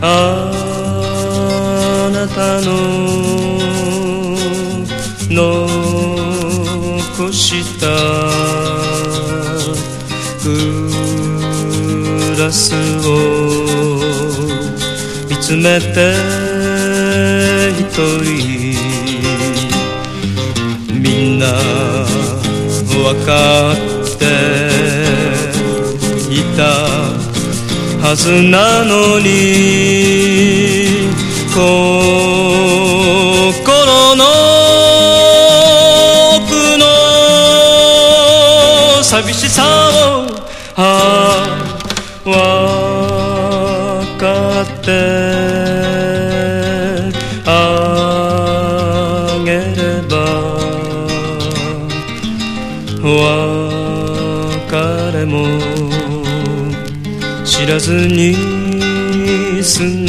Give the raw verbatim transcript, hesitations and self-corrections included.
あなたの残したグラスを見つめて一人みんなわかっていたはずなのに心の奥の寂しさをああわかってあげれば別れも知らずに済ん